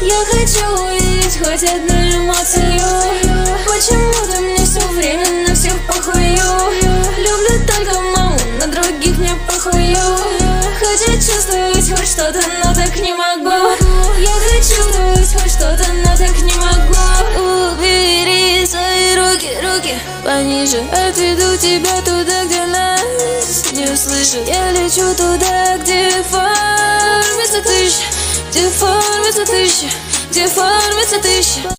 Я хочу увидеть хоть одну эмоцию. Почему-то мне все время на всех похую. Люблю только маму, на других не похую. Хочу чувствовать хоть что-то, но так не могу. Я хочу чувствовать хоть что-то, но так не могу. Убери свои руки пониже. Отведу тебя туда, где нас не услышат. Я лечу туда, где формится тысяча, где формится тысяча, где формится тысяча.